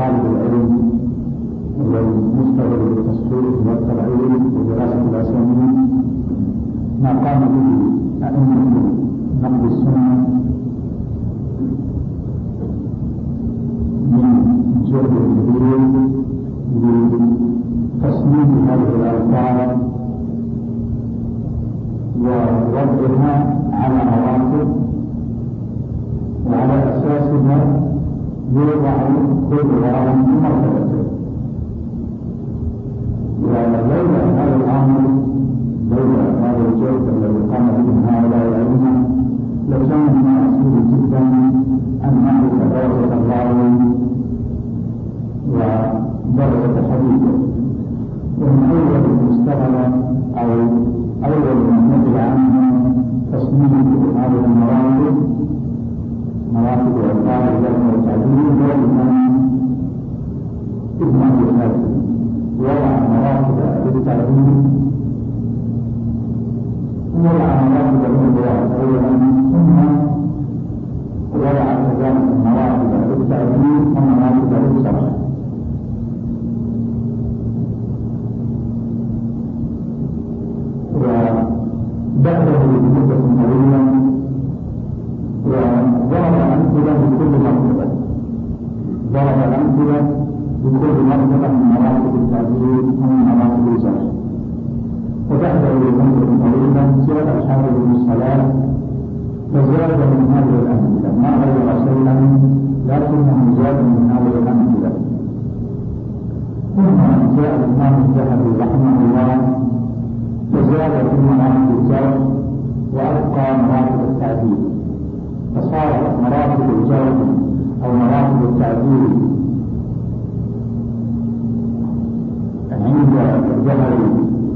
طالب العلم والمشتغل بالتصحيح والتبعير ودراسة الأسانيد ما قام به أئمة نقد السنة من جهد كبير لتصميم هذه الألفاظ ووضعها على مراتب وعلى أساسها يوضع كل واحد في مرتبته. ولولا هذا الأمر لولا هذا الجهد الذي قام به هؤلاء الأئمة لكان من الأسهل جدا أن نعرف درجة الراوي ودرجة حديثه. ومن أول المستغل أو أول من نقل عنه تصميم هذه المراتب مراتب الألفاظ الجمع والتعديل هو ابن أبي حاتم وضع مراتب للتعديل وضع مراتب للرواية أولا ثم وضع كذلك مراتب للتعديل ومراتب للشرح. وبعده بمدة طويلة وضرب الأمثلة بكل مرتبة من مراتب التعديل ومن مراتب الجرح. وبعده بمدة طويلة زاد الحافظ بن الصلاة فزاد من هذه الأمثلة ما غير شيئا لكنه زاد من هذه الأمثلة. ثم جاء الإمام الذهبي رحمه الله فزاد في مراتب الجرح وأبقى مراتب التعديل، فصارت مراتب الجرح أو مراتب التعديل عند الذهبي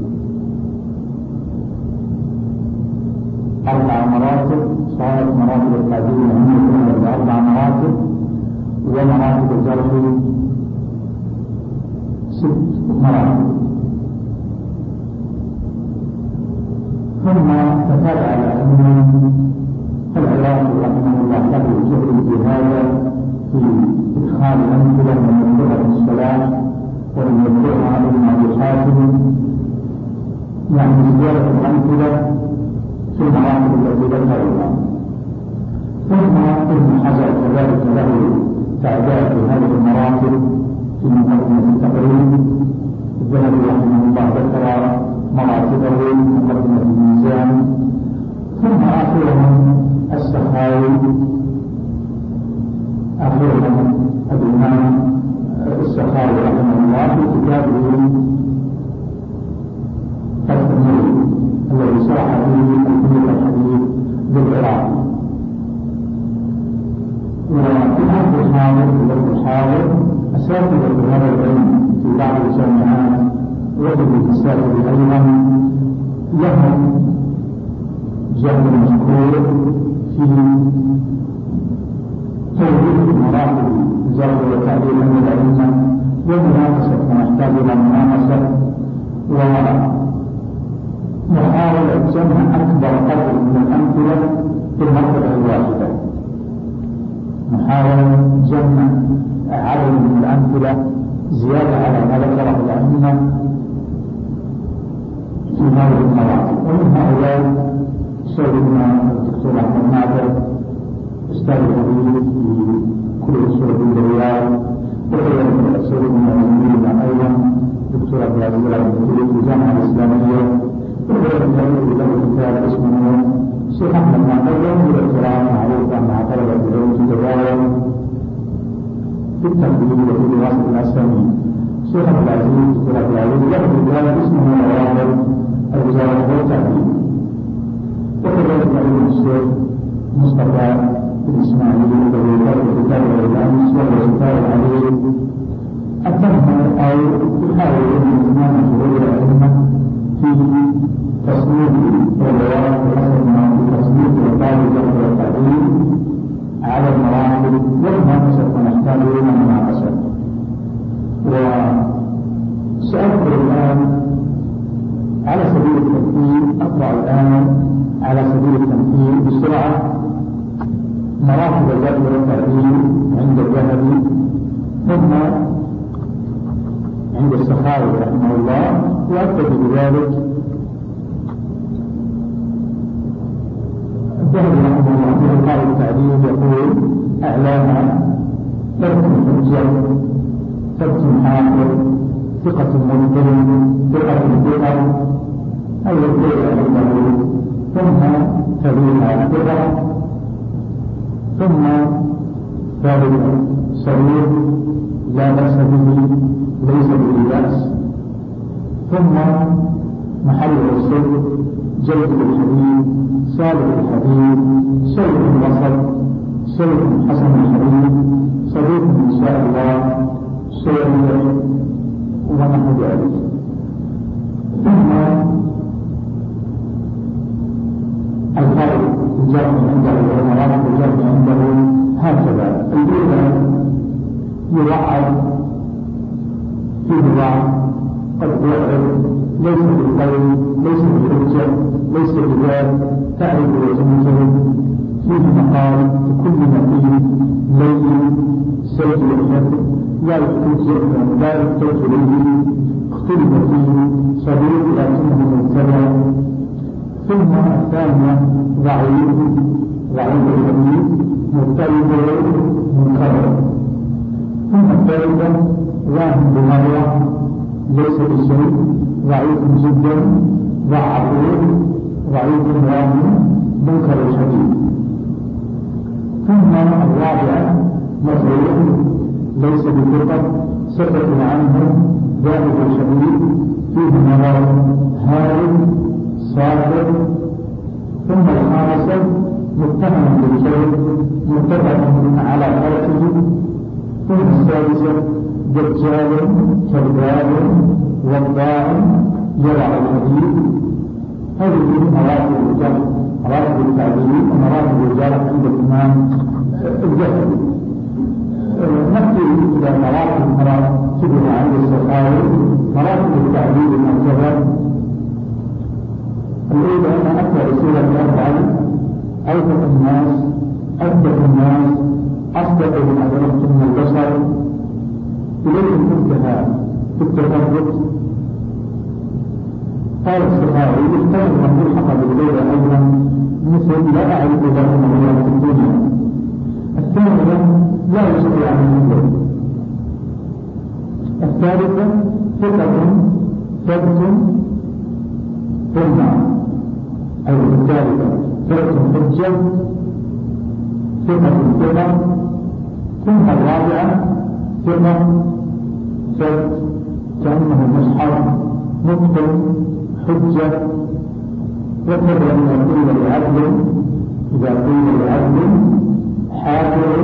4 مراتب، صارت مراتب التعديل عند 4 مراتب، ومراتب الجرح 6 مراتب. ثم تتابع الأئمة فالعراقي رحمه الله له جهد في هذا في إدخال الأمثلة من مكتبة الصلاة ومن يذكرها ابن أبي حاتم، يعني زيادة الأمثلة في المراتب التي ذكرها. ثم ابن حجر كذلك له تعداد في هذه المراتب في مقدمة التقريب. الذهبي رحمه الله ذكر مراتبه مقدمة الميزان. ثم آخرهم السخاوي الإمام السخاوي رحمه الله في كتابه فتح المريد الذي شرح فيه ألفية الحديث بالعراقي. وفي هذا الحاضر أساتذة هذا العلم في بعض الجامعات وفي الكتاب أيضا لهم جهد مذكور في توضيح مراتب الجرح والتعديل عند الأئمة ومناقشة ما يحتاج إلى مناقشة ومحاولة جمع أكبر قدر من الأمثلة في المرتبة الواحدة، محاولة جمع عدد من الأمثلة زيادة على ما ذكره الأئمة في هذه المراتب. ومن هؤلاء سيدنا الدكتور أحمد ناظر أستاذ الحديث في كلية السعودية بالرياض، وكذلك سيدنا المدير أيضا دكتور عبد العزيز العبدي في الجامعة الإسلامية، وكذلك له كتاب اسمه الشيخ أحمد ناظر ينزل القراءة معروفة مع طلبة العلم في الرواية في التقديم وفي دراسة الأسانيد. الشيخ عبد العزيز دكتور عبد العزيز له كتاب اسمه مواهب الجرح والتعديل. وكذلك أيضا الشيخ مصطفى الإسماعيلي الذي له كتاب الأمس وهو كتاب العليل أتم أو يحاول الإمام شهور الأئمة في تصنيف الروايات وحسب ما في تصنيف الألفاظ الجرح والتعديل على المراتب والمناقشة ونحتاج إلى مناقشة. وسأذكر الآن على سبيل التمثيل أقرأ الآن على سبيل التمثيل بسرعة مراتب الجرح والتعديل عند الذهبي ثم عند السخاوي رحمه الله وأكد بذلك الذهبي رحمه الله في قال التعديل يقول أعلاها ترك الحجة ثبت حاكم ثقة مبطل ثقة الثقة أو الثقة عنده ثم تبيها ثقة ثم ثالث صغير لا بأس به ليس به بأس ثم محل الصدق جلد الحديث صالح الحديث شيخ الوسط شيخ حسن الحديث صديق إن شاء الله شيخ ونحو ذلك. ثم الفرق الجرح عنده ومرات الجرح عنده هكذا. الأولى يوعد فيه ضعف قد يعرف ليس بالقول ليس بالحجة ليس بذات تعرف وتنكر فيه مقال كل نبي لين سيد الحد لا يحتاج إليه اختلف فيه صديق لكنه مبتدع. ثم الثانية ضعيف الحديث مضطرب منكر. ثم الثالثة واهم بمرة ليس بشيء ضعيف جدا ضعيف واهم منكر الحديث. ثم الرابعة مصروف ليس بثقة سكت عنه ذلك الحديث فيه مرض هارب صادق. ثم الخامسة متهم بالشيء متفق على تركه. ثم السادسة دجال كذاب وضاع يضع الحديث. هذه مراتب الجرح مراتب التعديل ومراتب الجرح عند الإمام الذهبي. نأتي إلى مراتبها عند السخاوي. مراتب التعديل المرتبة الأولى أن أكثر رسولة الأفعال أوثق الناس أثبت الناس أصدق من أدركت من البشر إليه المنتهى في التفرد. قال السخاوي اختار من يلحق بالغير أيضا مثل لا أعرف له مغيرة في الدنيا. الثانية لا يشتري عن المنزل. الثالثة ثقة ثبت ثم أو الثالثة ثبت حجة ثقة ثم الرابعة ثقة ثبت كأنه مصحف متقن حجة. وكذا إذا قيل لعدل حاكم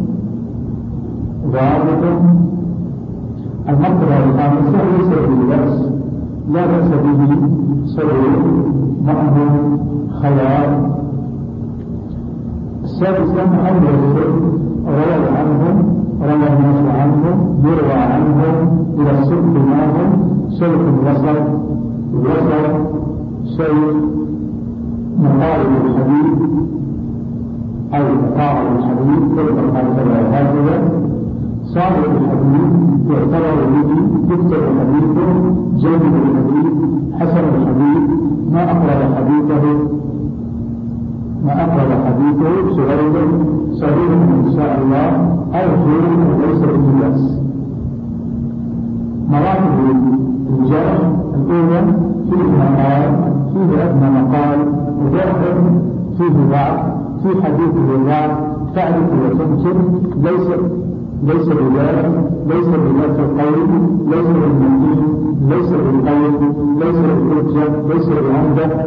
ضابط. المرتبة الخامسة ليس بالبأس لا بأس به صغير مأمون خيال. السادسة محل الصدق روى الناس عنهم يروى عنهم إلى الصدق معهم شيخ الوسط شيخ مقارب الحديث أو مقارب الحديث تذكر هكذا. صادق الحديث يعتبر به يكتب حديثه جيد الحديث حسن الحديث ما أقرب حديثه صغير إن شاء الله أو خير ليس بالجلاس. مراتب الجرح الأولى فيه مقال فيه أدنى مقال وضعف فيه ضعف في حديثه ضعف تعرف وتنكر ليس بذات القول ليس بالمنين ليس بالقول ليس بالحجة ليس بالعمدة.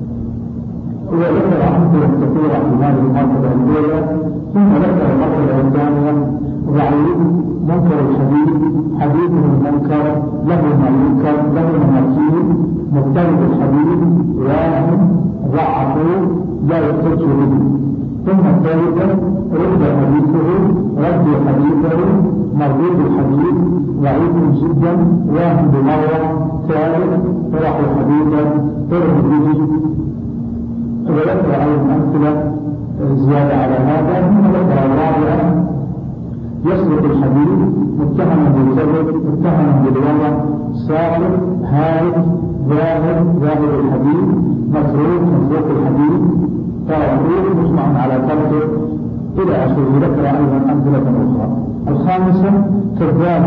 وذكر أمثلة كثيرة في هذه المرتبة الأولى. ثم ذكر المرتبة الثانية ضعيف منكر الحديث حديثه المنكر له ما ينكر له ما يكفيه مختلف الحديث واهم ضعفوه لا يحتج به. ثم الثالثة رد حديثه مردود الحديث ضعيف جدا واهم بمرة. ثالث طرح الحديث طرح به. وذكر أيضا أمثلة زيادة على هذا. ثم ذكر الرابعة يصل يسرق الحديد متهم بالكذب متهم بالوضع ساقط هارب ذاهب الحديد مسروق الحديد طاغوت مجمع على تركه إلى آخره. ذكر أيضا أمثلة أخرى. الخامسة كذاب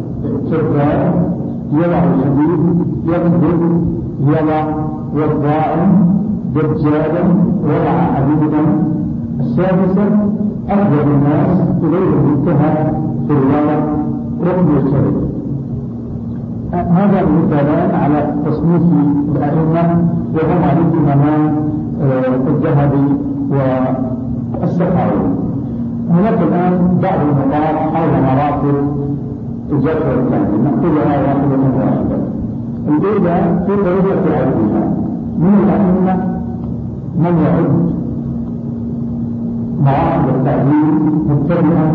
يضع الحديد يكذب يضع والضائم دجالا وضع حديدا. السادسة أفضل الناس إليه المتهم في الوضع ركن الكذب. هذا مثالان على تصنيف الأئمة وهما للإمامان الذهبي والسخاوي. هناك الآن بعض النقاط حول مراتب الجرح والتعديل نأخذها واحدة. الأولى في طريقة عدلها. من الأئمة من يعد مراتب التعديل متبعا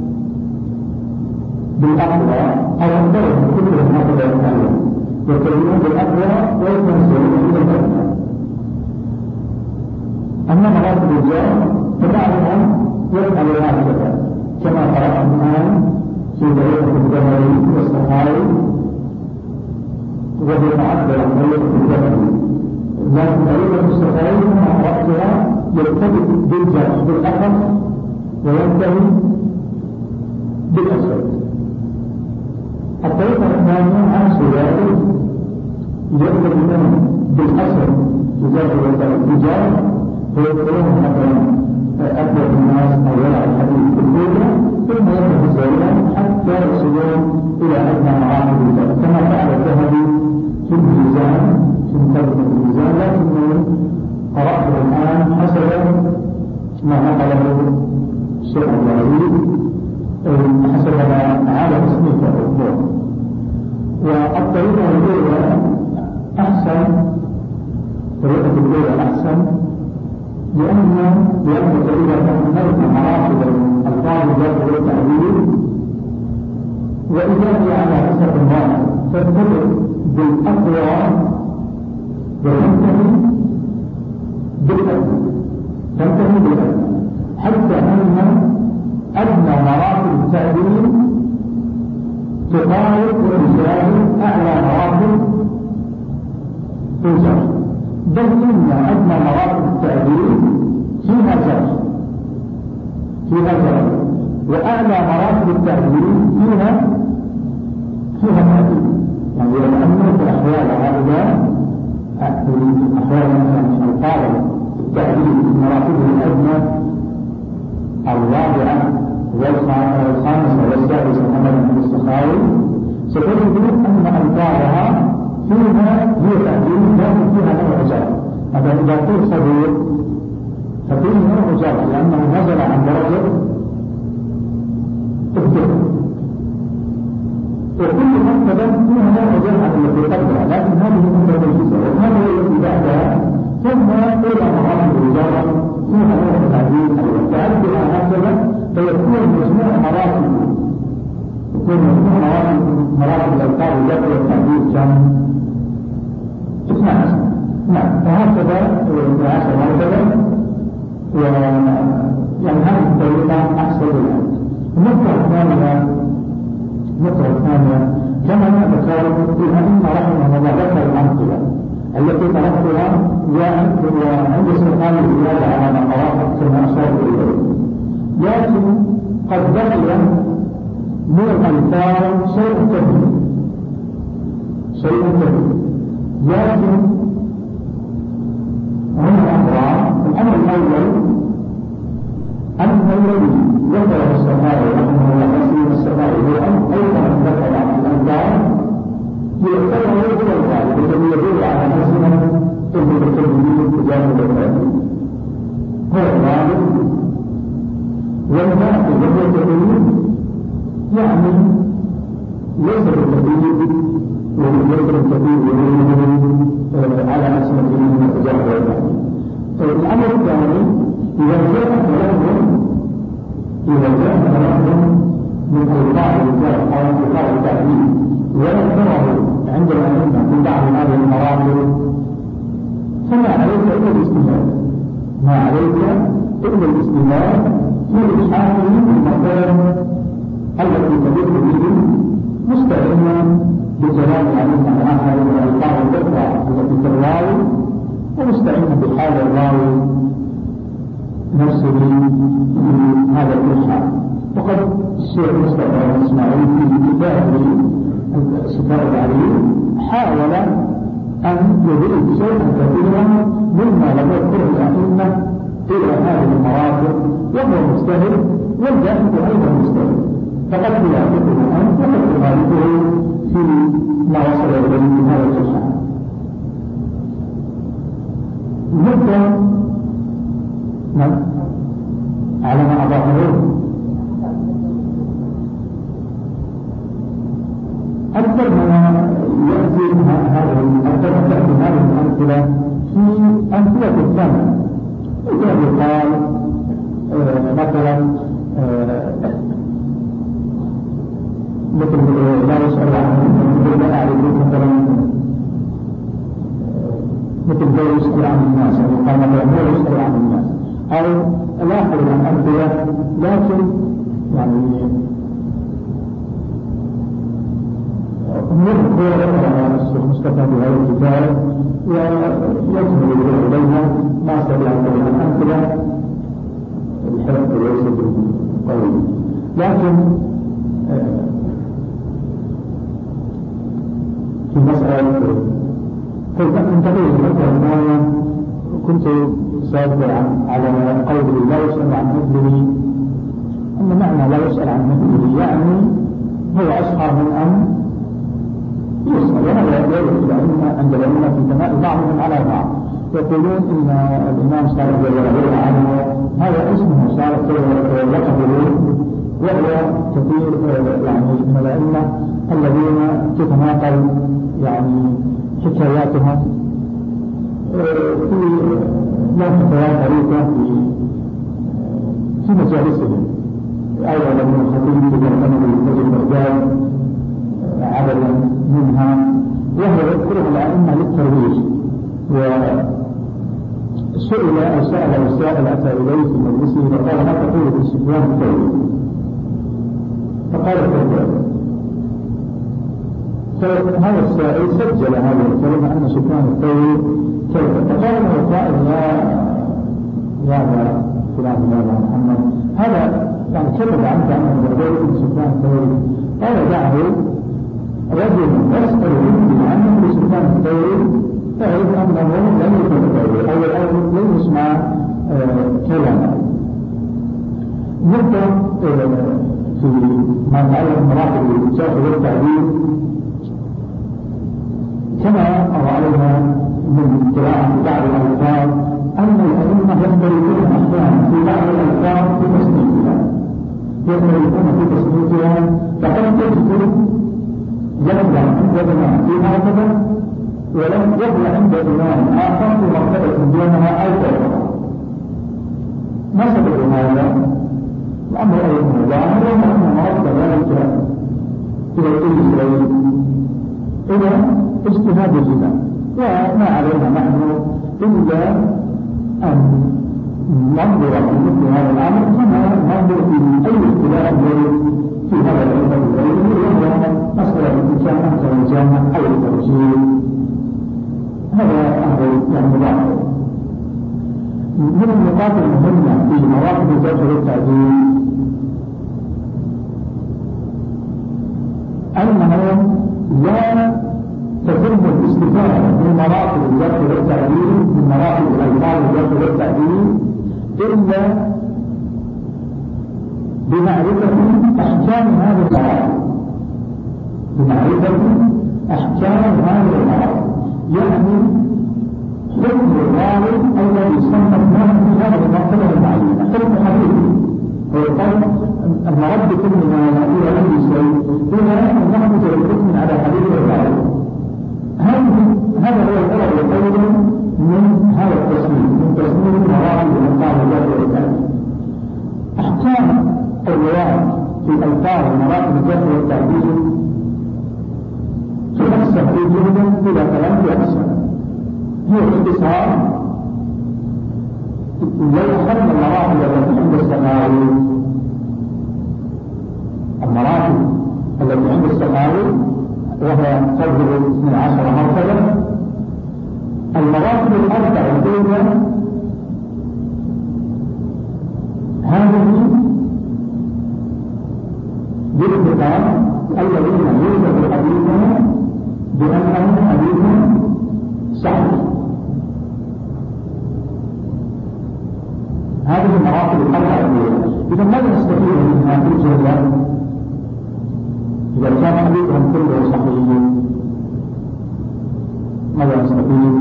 بالأقوى أو أنظرهم كلهم هكذا يتعلم يتبعون بالأقوى ويتنزلون إلى الأدنى. أما مراتب الجرح فبعضهم يفعل هكذا كما قرأنا الآن في طريقة الذهبي والسخاوي وهو معبر عن طريقة الذهبي. لكن طريقة السخاوي مع رأسها يرتبط بالجرح بالأخف وينتهي بالأسود. الطريقة الثانية عكس ذلك يرتبط بالأسد بجرح الرجال فيذكرون مثلا أكبر الناس أو يلعب الحديث في الأولى ثم يذهب سريعا حتى يصلون إلى أدنى مراتب الجرح كما فعل الذهبي في الميزان في مقدمة الميزان. لكنني قرأته الآن حسب ما نقله الشيخ الجليل حسب ما عاد تصنيف الأمور. والطريقة الأولى أحسن، طريقة الأولى أحسن لأنك إذا تحملت مراتب الألفاظ الجرح والتعديل وإذا هي على حسب واحد ترتبط بالأقوى وتنتهي بالأدنى حتى أن أدنى مراتب التعديل تقارب وتساوي أعلى مراتب الجرح، بل إن أدنى مراتب التعديل فيها جرح وأعلى مراتب التعديل فيها تعديل. يعني لو أنه في أحوال هؤلاء أحوال القادم التعديل في مراتبه الأدنى الرابعة والخامسة والسادسة مثلا في السخاوي ستجدون أن ألفاظها فيها هي تعديل لكن فيها نوع جرح. مثلا إذا قلت صديق ففيه نوع جرح لأنه نزل عن درجة الذكر وكل مرتبة فيها نوع جرح التي قبلها لكن هذه مرتبة الجزء وهذا الذي بعدها ثم إلى مراتب الجرح فيها نوع تعديل أو تعدل هكذا فيكون مجموع مراتب الألفاظ الجرح والتعديل كم 12. نعم فهكذا 12 مرتبة يعني هذه الطريقة أحسن لها. النقطة الثانية كما ذكرت الأئمة رحمهم الله ذكر الأمثلة التي طرحتها وعند سلطان الزيادة على مقاصد كما أشار إليه. لكن قد بقي من الألفاظ شيء كبير لكن هنا الأمر الأول أن الذي ذكر السماوي رحمه الله مسلم السماوي هو أيضا ذكر عن الأنبار يعتبر ليس الغالب الذي يدل على مسلم المتكلمين تجاه الأنبار هو الغالب والمعنى وهو التكليف يعني ليس بالتكليف وليس التكليف على أسمة من تجاه الأنبار. الأمر الثاني إذا جاء تلفظ من ألفاظ الجرح أو ألفاظ التعديل ويذكره عند الأئمة في بعض هذه المراتب فما عليك إلا الاستماع في إلحاقه بالمقام الشيخ مصطفى الإسماعيلي في كتابه الصفاء العليم حاول أن يضيف شيئا كثيرا مما لم يذكره الأئمة إلى هذه المراتب، وهو مجتهد والجاهد أيضا مجتهد، فقد يعرفه أنت وقد تخالفه في ما وصل إليه من هذا الجزء. نبدأ على ما أضافه أكثر ما يأتي هذه الأمثلة في أمثلة الثانية، إذا يقال مثلا مثل لا يسأل عنه لا أعرف مثلا مثل لا يسأل عن الناس، أو قال لا يسأل عن الناس، أو لاحظ الأمثلة لكن يعني نذكر الشيخ مصطفى بهذا الكتاب ويكمل إليها ما سبق من الأمثلة الحفظ ليس بالقوي، لكن في مسألة كنت انتبه مثلا كنت سابقا على قول لا يسأل عن مثله، أن معنى لا يسأل عن مثله يعني هو أشهر من أن يسأل، وهذا يدل الأئمة عند الأئمة في ثناء بعضهم على بعض، يقولون إن الإمام صالح رضي الله عنه هذا اسمه صالح لقبه، وهو كثير يعني من الأئمة الذين تتناقل يعني حكاياتهم في لهم حكايات طريقة في مجالسهم، أيضا من الخطيب في مرتبة المسجد بغداد عددا منها، وهو يذكره الأئمة للترويج. وسئل السائل أتى إليه في مجلسه فقال ما تقول في سفيان الثوري؟ فقال الثوري، فهذا السائل سجل هذه الكلمة أن سفيان الثوري كذب، فقال له القائل يا فلان يا محمد هذا يعني كذب عنك أنه يقول سفيان الثوري، قال دعه رجل يسأل منه عنه سفيان الثوري تعرف أنه لم يكن الثوري أو الأول لم يسمع كلامه. نبدأ في ما نعلم مراتب الإنشاء والتعديل كما رأينا من قراءة بعض الألفاظ أن الأئمة يختلفون أحيانا في بعض الألفاظ في تصنيفها، يختلفون في تصنيفها، فقد تذكر يبدأ عندنا في مرتبة ولم يبدأ عند إمام آخر في مرتبة دونها أو فوقها. ما سبب هذا؟ الأمر أيضا ظاهر وأن مرد ذلك إلى الإسرائيل إلى اجتهاد الإمام، وما علينا نحن إلا أن ننظر في مثل هذا الأمر كما ننظر في أي اختلاف في هذا العلم الغيري، وهو مسألة الإنسان أكثر الجامع أو التوجيه، هذا أمر يعني ظاهر. من النقاط المهمة في مراحل الجرح والتعديل أنه لا تتم الاستفادة من مراحل الجرح والتعديل من مراحل الألفاظ الجرح والتعديل إلا بمعرفة أحكام هذه المراحل، بمعرفة أحكام هذه المراحل، يعني حكم الراوي الذي يسمى في هذه المرتبة المعينة حكم حديثي، ويقال المرد كل ما إلى أي شيء إلى أن نحدث الحكم على حديث الراوي. هذا هو الغرض الأول من هذا التصميم، من تصميم مراحل الألفاظ الجرح والتعديل. أحكام الرواية في ألفاظ مراحل الجرح والتعديل تقسم في جملة إلى 3 أقسام. هي اختصار يحمل المراحل التي عند السماوي، المراحل التي عند السماوي وهي تبلغ 12 مرتبة. المراحل الأربع الأولى هذه الكبار الذين يوجد حديثهم بأنه حديث صحيح. هذه المراتب الأربعة الأولى. إذا ماذا نستفيد منها في الجملة؟ إذا كان حديثهم كله صحيح ماذا نستفيد؟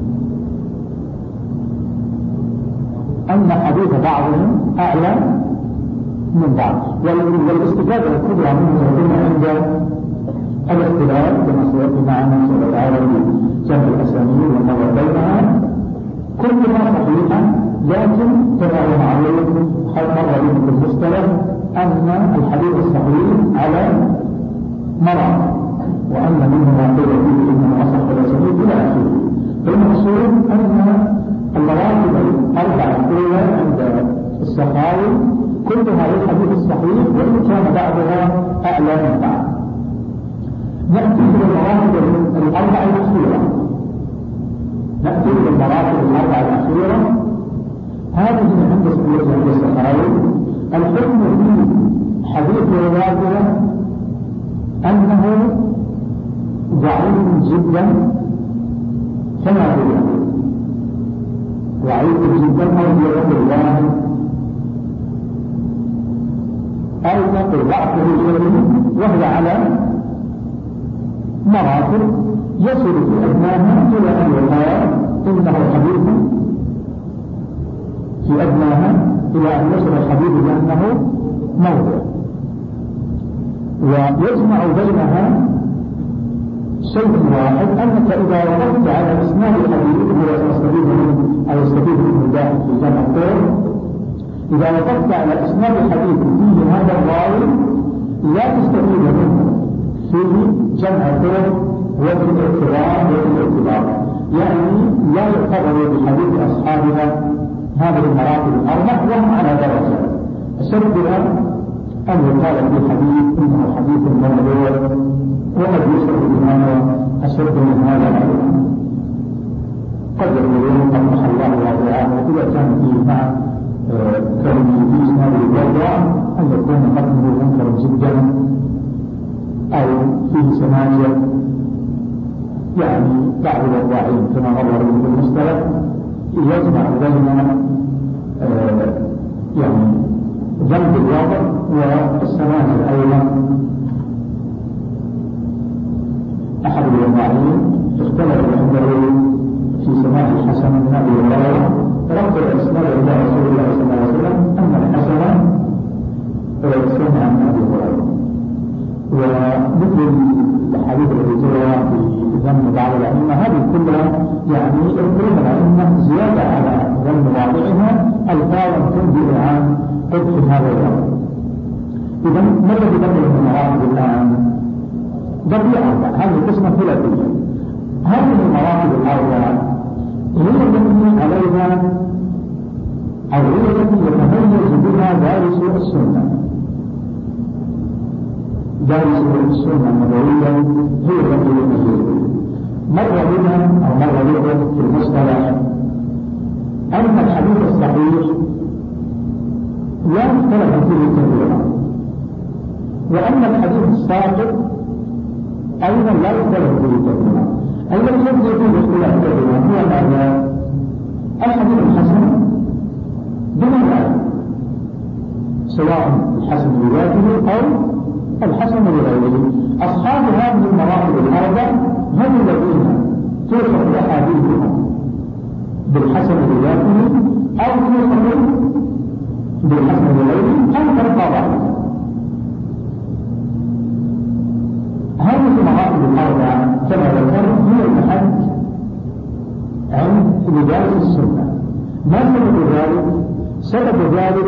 أن حديث بعضهم أعلى من بعض، والاستفادة الكبرى منه تكون عند الاختلاف كما سيأتي معنا سورة تعالى في جمع الأسانيد والنظر بينها كلها صحيحة، لكن كما هو معروف مر بهم في المصطلح أن الحديث الصحيح على مراتب، وأن منه ما قيل فيه إنه أصح الأسانيد إلى آخره. فالمقصود أن المراتب الأربعة الأولى عند السخاوي كلها للحديث الصحيح، وإن كان بعضها أعلى من بعض. نأتي إلى المراتب الأربعة الأخيرة. هذه عند السخاوي الحكم في حديث رواية أنه ضعيف جدا كما هو ضعيف جدا أو يقول الله أو يقول ضعفه الجليل، وهو على مراتب يصل في أدناها إلى أن يقال إنه حديث في أدناها إلى أن يصل الحديث بأنه موضع. ويجمع بينها شيء واحد، أنك إذا وقفت على إسناد الحديث أو يستفيد منه الباحث في جمع الطرق، إذا وقفت على إسناد الحديث فيه هذا الراوي لا تستفيد منه في جمع الطرق وفي الاعتبار، يعني لا يعتبر بحديث أصحابها هذه المراتب الأربع وهم على درجة أشدها أن يقال في حديث إنه حديث موضوع، وقد يشرح بهذا أشد من هذا أيضا. قد يقولون قد الله واضعا، وإذا كان فيه مع كونه في إسناد الوضع أن يكون متنه منكر جدا أو فيه سماجة، يعني بعض الوضاعين كما مر به في المصطلح يجمع بين يعني ذنب الوضع والسماجة أيضا. أحد الوضاعين اختلف عنده في سماع الحسن من أبي هريرة، رد الإسناد إلى رسول الله صلى الله عليه وسلم أن الحسن سمع من أبي هريرة. ومثل الحديث الذي جرى في ذم بعض الأئمة هذه كلها يعني يذكرون الأئمة زيادة على ذم واضعها ألفاظا تنبئ عن قبح هذا الأمر. إذا ما الذي بقي من مراتب الآن؟ بقي أربع، هذه قسمة ثلاثية. هذه المراتب الأربعة هي التي عليها أو هي التي يتميز بها دارس السنة. دارس السنة النبوية هي التي يتميز بها. مر بنا أو مر بنا في المصطلح أن الحديث الصحيح لا اختلف فيه كثيرا، وأن الحديث الساقط أيضا لا يختلف فيه كثيرا. الذي يجب فيه اختلاف كثيرا هو ماذا؟ الحديث الحسن بمعنى سواء الحسن لذاته أو الحسن لغيره. أصحاب هذه المراتب الأربع هم الذين توصف أحاديثهم بالحسن لذاته أو توصف بالحسن لغيره أو ترقى بعضها. هذه المراتب الأربعة كما ذكرت هي المحك عند مدارس السنة. ما سبب ذلك؟ سبب ذلك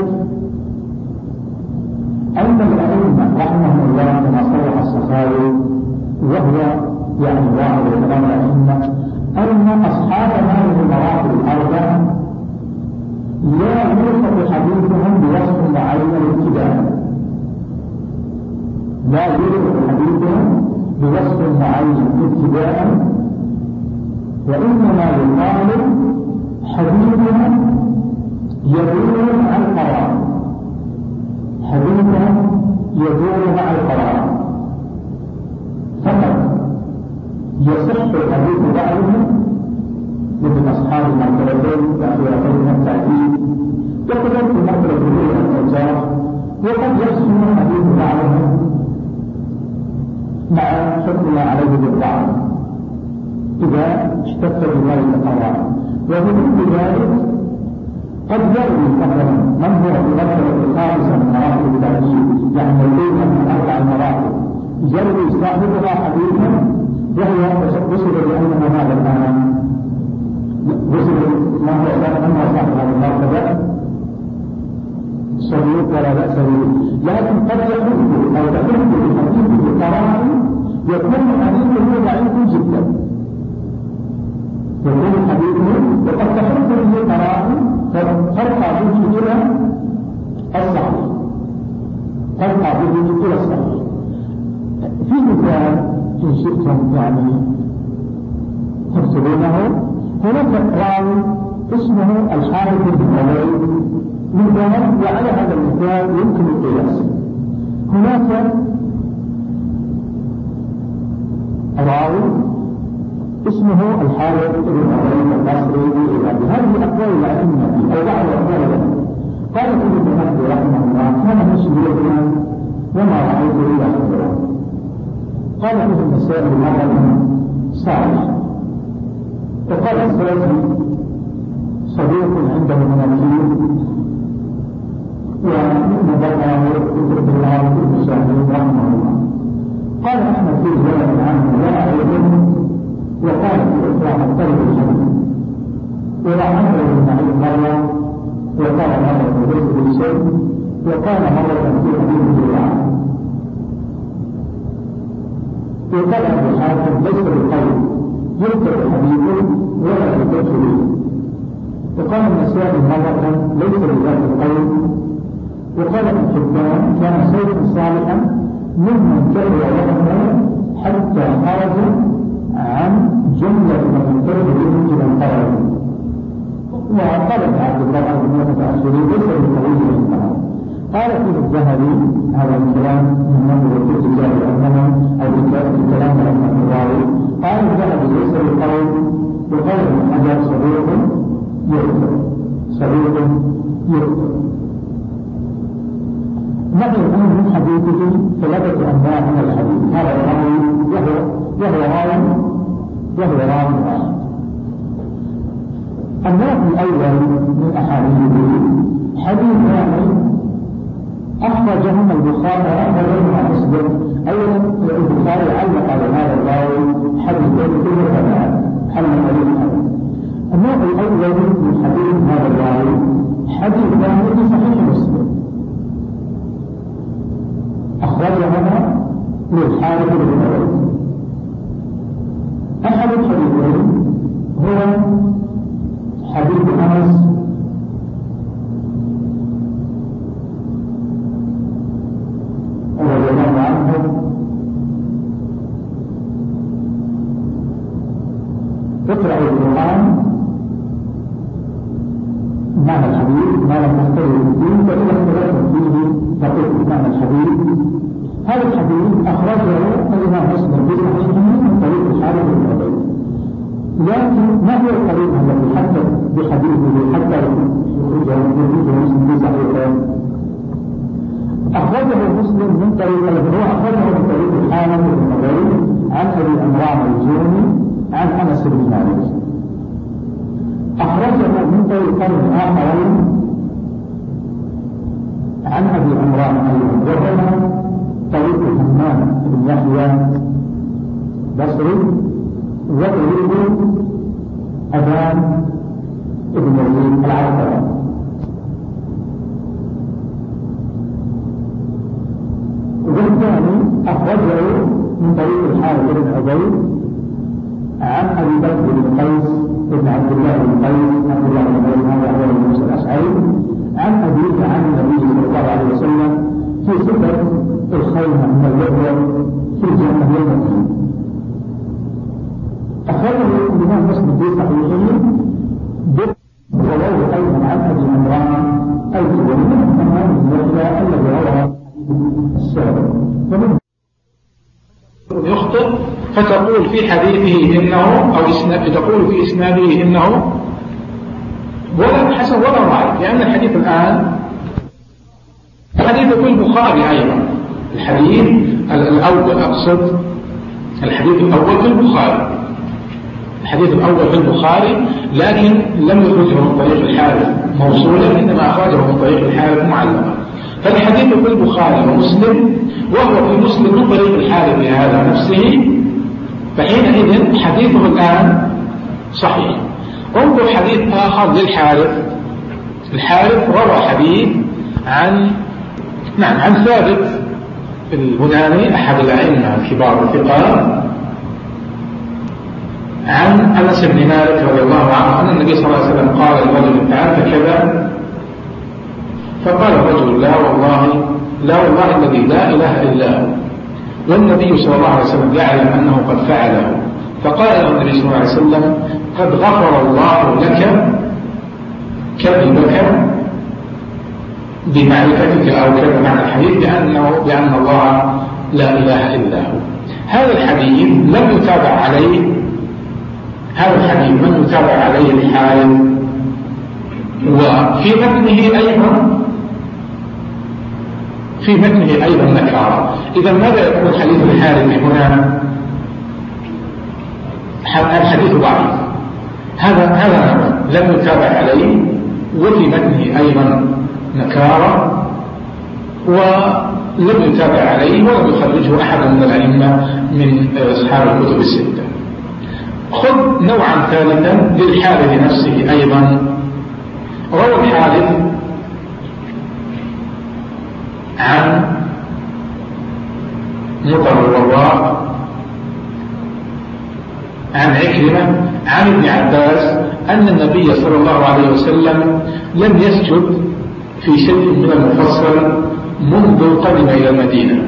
أن الأئمة رحمهم الله كما صرح السخاوي وهو يعني واحد من الأئمة أن أصحاب هذه المراتب الأربعة لا يوصف حديثهم بوصف معين ابتداء، لا يوصف حديثهم بوصف معين ابتداء، وإنما يقال حديثهم يدور مع القرار، حديثهم يدور مع القرار. وقد يحسن حديث بعضهم مع حكمنا عليه بالضعف إذا اشتد بذلك قرار. وبدون ذلك قد يروي مثلا من هو في مرتبة الخامسة من مراتب التعديل، يعني يروي من 4 مراتب، يروي صاحبها حديثا وهو وصل بأنه هذا الآن وصل ما هو صاحب هذه المرتبة صديق ولا بأس به، لكن قد يكون أو تكون بحديث بقرار يكون حديثه ضعيف جدا، يكون حديثه وقد تحط به قرار ترقى به إلى الصحيح، ترقى به إلى الصحيح. في مثال إن شئتم يعني تكتبونه، هناك راوي اسمه الحارث بن عبيد مثال، وعلى هذا المثال يمكن القياس. هناك راوي اسمه الحارث بن عبيد البصري بهذه الأقوال الأئمة أو بعض الأقوال قال ابن المهدي رحمه الله كان مسلما وما رأيت إلا خيرا. قال ابن المسائل مرة صالح، وقال الثلاثي صديق عنده مناكير ومن بقى ويكتب الله كل شهر رحمه الله. قال احمد في زمن عنه لا اعلم، وقال في اخرى الطريق الجنة، وراى عمر بن معين مره، وقال مره في بيت الشيء، وقال مره في حديث الله. وقال ابو الحاتم ليس بالقول يكتب حديثه ولا يكتب به. وقال النسائي مرة ليس بذات القول. وقال ابن حبان كان سيفا صالحا ممن كره وهمه حتى خرج عن جملة من كره به إلى القرار. وقال ابن عبد الله بن المتأخرين ليس بالقوي والقرار. قال فيه الذهبي هذا الكلام من نظر الاتجاه الأمام أو الكلام عن الراوي. قال الذهبي ليس بالقول، وقال ابن حجر صديق يكتب، صديق يكتب. نحن الآن من حديثه 3 أنواع من الحديث. هذا الراوي وهو راوي واحد. النوع الأول من أحاديثه حديث واحد أخرجهم البخاري وغيره مسلم. أولا البخاري علق على هذا الراوي حديثين كله تبعا علق عليه هذا. النوع الأول من حديث هذا الراوي حديث واحد في صحيح مسلم أخرجهما للحارث بن عبيد. أحد الحديثين هو حديث أنس رضي الله عنه اقرأ القرآن معنى الحديث ما لم نختلف فيه فإذا اختلفنا فيه تقول معنى الحديث. هذا الحديث أخرجه الإمام مسلم بصحيحه من طريق الحارث بن عبيد، لكن ما هو الطريق الذي حتى بحديثه حتى يخرجه مسلم بصحيحه؟ أخرجه مسلم من طريق هو أخرجه من طريق الحارث بن عبيد عن أبي عمران الجوني عن أنس بن مالك. أخرجه من طريقين آخرين عن أبي عمران أيضا، وهما طريق همام بن يحيى بصري وطريق أبان بن يزيد العرقلي. والثاني أخرجه من طريق الحارث بن عبيد عن أبي بكر بن قيس بن عبد الله بن قيس عبد الله بن قيس هذا هو ابن موسى الأشعري عن أبيه عن النبي صلى الله عليه وسلم في صفة الخيمة من الوحدة في الجنة يوم الدين. أخرجه الإمام مسلم في صحيحه ورواه أيضا عن أبي عمران الجوني أمام الوحدة الذي رواه السابق. يخطئ فتقول في حديثه إنه أو تقول في إسناده إنه ولا حسن ولا ضعيف، لأن الحديث الآن والحديث في البخاري أيضا، الحديث الأول أقصد الحديث الأول في البخاري، الحديث الأول في البخاري، لكن لم يخرجه من طريق الحارث موصولا، إنما أخرجه من طريق الحارث معلقا. فالحديث في البخاري ومسلم، وهو في مسلم من طريق الحارث هذا نفسه، فحينئذ حديثه الآن صحيح. انظر حديث آخر للحارث. الحارث روى حديث عن ثابت البناني أحد الأئمة الكبار الثقات، عن أنس بن مالك رضي الله عنه أن النبي صلى الله عليه وسلم قال للرجل فعلت كذا، فقال الرجل لا والله الذي لا إله إلا هو، والنبي صلى الله عليه وسلم يعلم أنه قد فعله، فقال له النبي صلى الله عليه وسلم قد غفر الله لك كذبك بمعرفتك، أو كذا معنى الحديث بأن الله لا إله إلا هو. هذا الحديث لم يتابع عليه، هذا الحديث من يتابع عليه الحارث، وفي متنه أيضا نكارة. إذا ماذا يكون حديث الحارث هنا؟ الحديث ضعيف، هذا لم يتابع عليه، وفي متنه أيضا نكارة، ولم يتابع عليه ولم يخرجه أحد من الأئمة من أصحاب الكتب الستة. خذ نوعا ثالثا للحارث نفسه أيضا. روى الحارث عن مطر الوراق عن عكرمة عن ابن عباس أن النبي صلى الله عليه وسلم لم يسجد في شيء من المفصل منذ قدم إلى المدينة.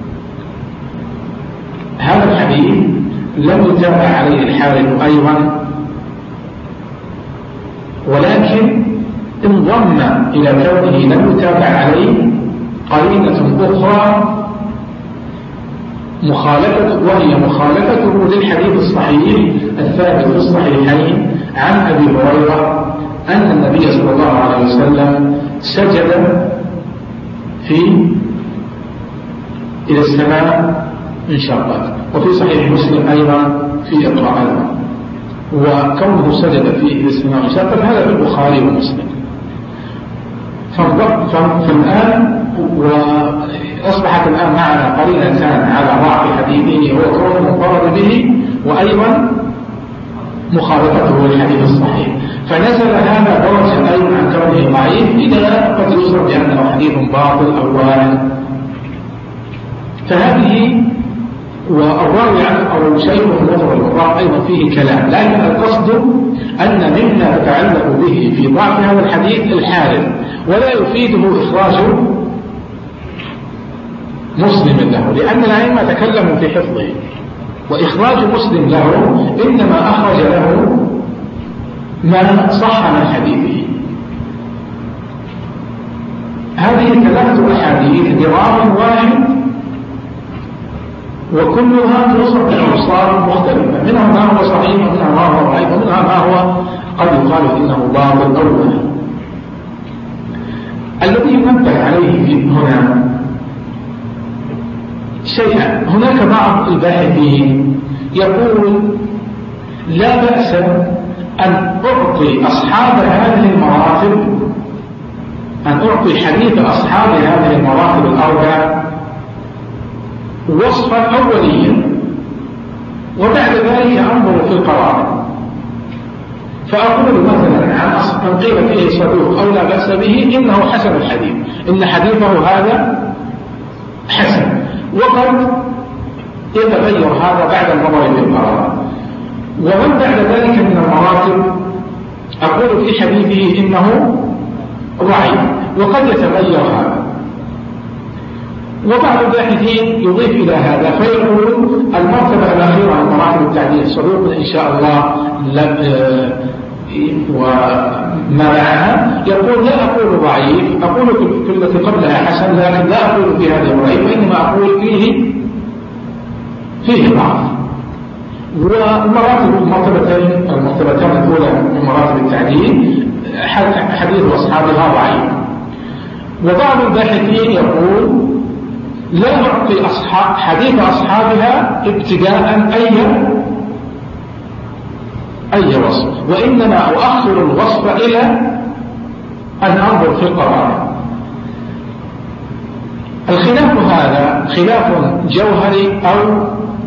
هذا الحديث لم يتابع عليه الحارث أيضا، ولكن انضم إلى كونه لم يتابع عليه قرينة أخرى وهي مخالفته للحديث الصحيح الثابت في الصحيحين عن أبي هريرة أن النبي صلى الله عليه وسلم سجد إلى السماء انشقت، وفي صحيح مسلم أيضا في إقراء، وكونه سجد إلى السماء انشقت هذا في البخاري ومسلم. فالآن وأصبحت الآن معنا قرينتان على ضعف حديثه هو كونه انفرد به، وأيضا مخالفته للحديث الصحيح، فنزل هذا درجة أيضا عن كونه ضعيف إلى قد يصر بأنه حديث باطل أو وارد. فهذه والراوي عنه أو شيء من نظر الوراء أيضا فيه كلام، لكن القصد أن مما تتعلق به في ضعف هذا الحديث الحارث، ولا يفيده إخراج مسلم له، لأن الأئمة تكلموا في حفظه، وإخراج مسلم له إنما أخرج له ما صح من حديثه. هذه ثلاثة أحاديث براء واحد، وكلها توصف بأوصاف مختلفة، منها ما هو صحيح ومنها ما هو ضعيف ومنها ما هو قد يقال إنه باطل أولا. الذي ينبه عليه هنا شيئا، هناك بعض الباحثين يقول لا بأس أن أعطي أصحاب هذه المراتب، أن أعطي حديث أصحاب هذه المراتب الأربعة وصفا أوليا، وبعد ذلك أنظر في القرار، فأقول مثلا عن من قيل فيه صدوق أو لا بأس به إنه حسن الحديث، إن حديثه هذا حسن، وقد يتغير هذا بعد النظر في القرار. ومن بعد ذلك من المراتب أقول في حديثه إنه ضعيف، وقد يتغير هذا. وبعض الباحثين يضيف إلى هذا فيقول المرتبة الأخيرة من مراتب التعديل صدوق إن شاء الله وما معها، يقول لا أقول ضعيف، أقول في التي قبلها حسن، لكن لا أقول في هذا ضعيف، وإنما أقول فيه ضعف. والمراتب المرتبتان الأولى من مراتب التعديل حديث أصحابها ضعيف، وبعض الباحثين يقول لا نعطي حديث أصحابها ابتداء أي وصف، وإنما أؤخر الوصف إلى أن أنظر في القرآن. الخلاف هذا خلاف جوهري أو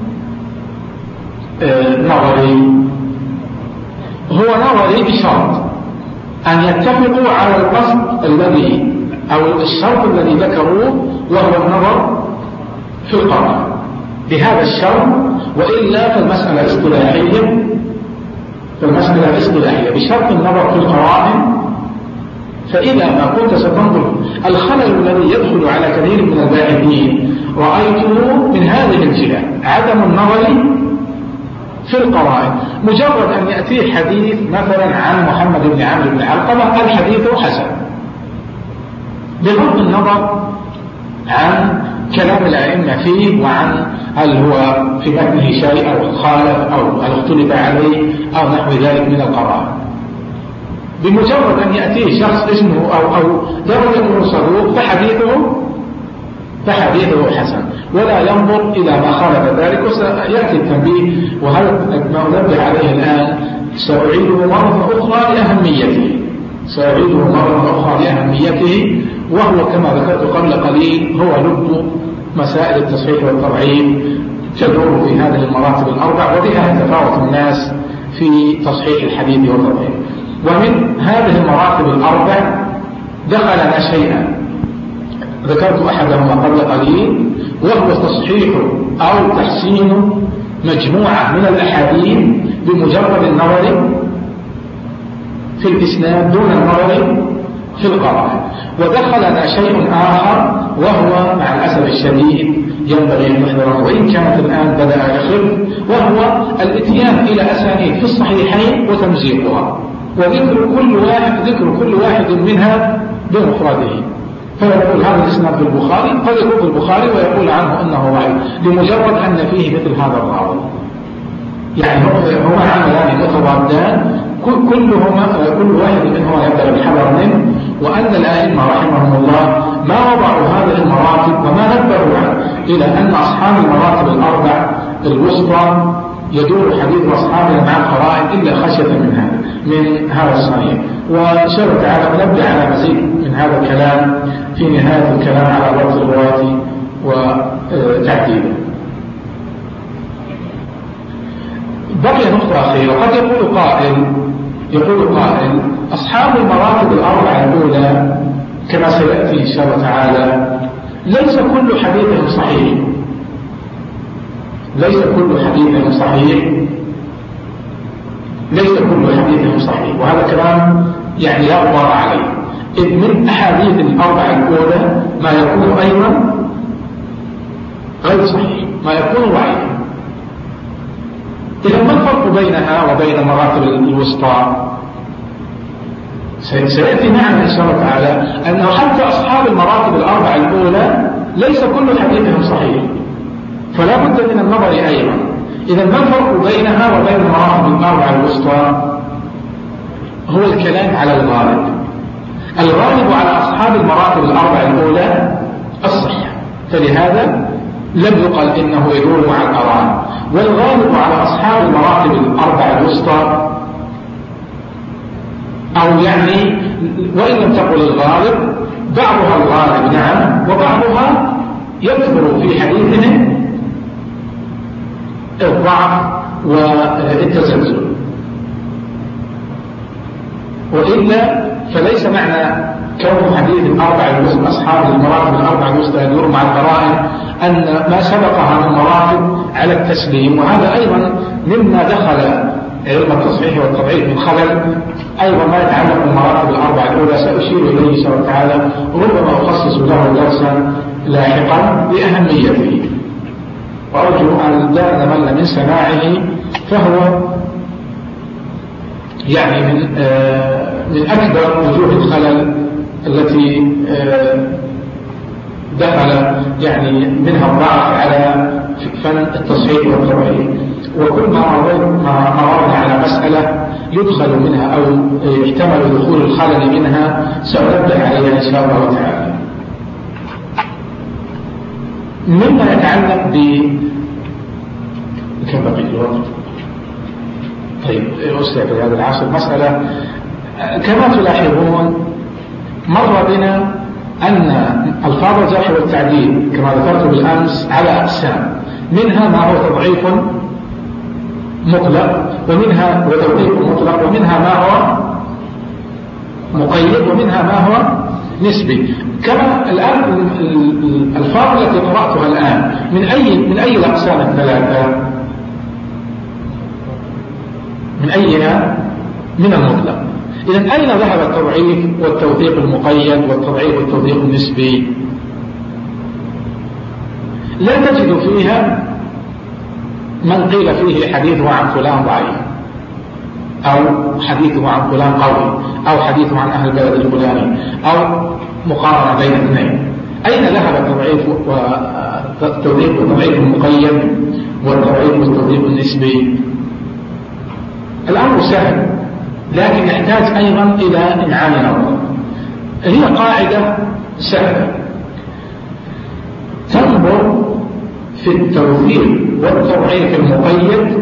نظري. هو نظري بشرط أن يتفقوا على القصد الذي أو الشرط الذي ذكروه، وهو النظر في القرآن بهذا الشرط، وإلا فالمسألة اصطلاحية بشرط النظر في القرآن. فإذا ما كنت ستنظر الخلل الذي يدخل على كثير من الباحثين رأيته من هذه الجهة، عدم النظر في القرائن. مجرد أن يأتي حديث مثلا عن محمد بن عمرو بن علقمة الحديث حسن، بغض النظر عن كلام الأئمة فيه وعن هل هو في متنه شيء أو خالف أو هل اختلف عليه أو نحو ذلك من القرائن. بمجرد أن يأتيه شخص اسمه أو درجته صدوق فحديثه حسن، ولا ينظر إلى ما خالف ذلك. وسيأتي التنبيه، وهذا ما أنبه عليه الآن سأعيده مرة أخرى لأهميته، وهو كما ذكرت قبل قليل هو لب مسائل التصحيح والتضعيف تدور في هذه المراتب الأربع، وبها يتفاوت الناس في تصحيح الحديث والتضعيف. ومن هذه المراتب الأربع دخلنا شيئا ذكرت أحدهما قبل قليل، وهو تصحيح أو تحسين مجموعة من الأحاديث بمجرد النظر في الإسناد دون النظر في القرائن. ودخلنا شيء آخر، وهو مع الأسف الشديد ينبغي أن نحذره وإن كانت الآن بدأ يخف، وهو الاتيان إلى أسانيد في الصحيحين وتمزيقها، وذكر كل واحد منها بمفرده. فيقول هذا الاسناد في البخاري، قد يكون في البخاري ويقول عنه انه ضعيف لمجرد ان فيه مثل هذا الراوي. يعني هما عملان متضادان، كل واحد منهما يبدأ بالحذر منه. وان الائمه رحمهم الله ما وضعوا هذه المراتب وما نبهوا الى ان اصحاب المراتب الاربع الوسطى يدور حديث اصحابنا مع القرائن الا خشيه من هذا الصحيح. وإن شاء الله تعالى نبدأ على مزيد من هذا الكلام في نهاية الكلام على ضبط الرواة وتعديله. بقي نقطة أخيرة. قد يقول قائل أصحاب المراتب الأربعة الأولى كما سيأتي إن شاء الله تعالى ليس كل حديثهم صحيح، وهذا كلام يعني لا غبار عليه، إذ من أحاديث الأربعة الأولى ما يكون أيضا غير صحيح، ما يكون ضعيفا. إذا ما الفرق بينها وبين مراتب الوسطى؟ سيأتي معنا إن شاء الله تعالى أنه حتى أصحاب المراتب الأربعة الأولى ليس كل حديثهم صحيح، فلا بد من النظر أيضا. إذا ما الفرق بينها وبين المراتب الأربعة الوسطى؟ هو الكلام على الغالب على أصحاب المراتب الأربعة الأولى الصحة، فلهذا لم يقل إنه يدور مع القرائن. والغالب على أصحاب المراتب الأربعة الوسطى، أو يعني وإن لم تقل الغالب بعضها الغالب نعم، وبعضها يكثر في حديثهم الضعف والتزلزل. وإلا فليس معنى كون حديث أصحاب المراتب الأربعة الوسطى يدور مع القرائن أن ما سبقها من مراتب على التسليم. وهذا أيضا مما دخل علم التصحيح والتضعيف من خلل، أيضا ما يتعلق بالمراتب الأربعة الأولى سأشير إليه إن شاء الله تعالى، وربما أخصص له درسا لاحقا لأهميته، وأرجو أن لا نمل من سماعه، فهو يعني من أكبر وجوه الخلل التي دخل يعني منها الضعف على فن التصحيح والتضعيف. وكل ما مررنا على مسألة يدخل منها أو يحتمل دخول الخلل منها سأنبه عليها إن شاء الله تعالى. مما يتعلق كم بقي الوقت؟ طيب أستاذ في هذا العصر مسألة كما تلاحظون مر بنا أن ألفاظ الجرح والتعديل كما ذكرت بالأمس على أقسام، منها ما هو تضعيف مطلق ومنها وتوقيف مطلق، ومنها ما هو مقيد، ومنها ما هو نسبي. كما الآن الألفاظ التي قرأتها الآن من أي الأقسام الثلاثة؟ من أيها؟ من المطلق. إذن أين ذهب التضعيف والتوثيق المقيد والتضعيف والتوثيق النسبي؟ لا تجد فيها من قيل فيه حديثه عن فلان ضعيف، أو حديثه عن فلان قوي، أو حديثه عن أهل البلد الفلاني، أو مقارنة بين اثنين. أين ذهب التضعيف والتوثيق والتضعيف المقيد والتضعيف والتوثيق النسبي؟ الأمر سهل، لكن يحتاج أيضا إلى إمعان نظر. هي قاعدة سهلة، تنظر في التوثيق والتضعيف المقيد،